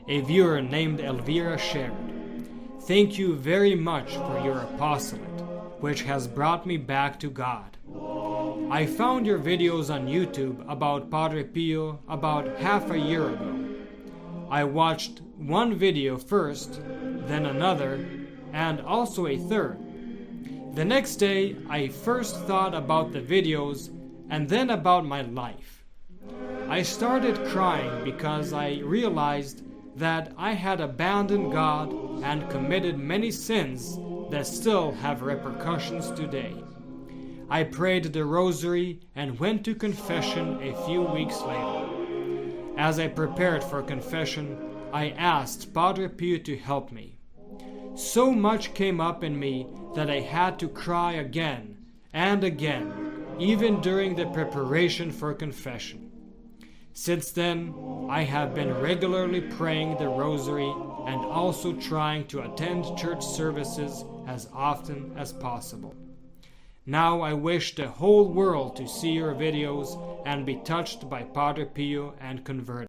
A viewer named Elvira shared, "Thank you very much for your apostolate, which has brought me back to God. I found your videos on YouTube about Padre Pio about half a year ago. I watched one video first, then another, and also a third. The next day, I first thought about the videos and then about my life. I started crying because I realized that I had abandoned God and committed many sins that still have repercussions today. I prayed the rosary and went to confession a few weeks later. As I prepared for confession, I asked Padre Pio to help me. So much came up in me that I had to cry again and again, even during the preparation for confession. Since then, I have been regularly praying the rosary and also trying to attend church services as often as possible. Now I wish the whole world to see your videos and be touched by Padre Pio and converted.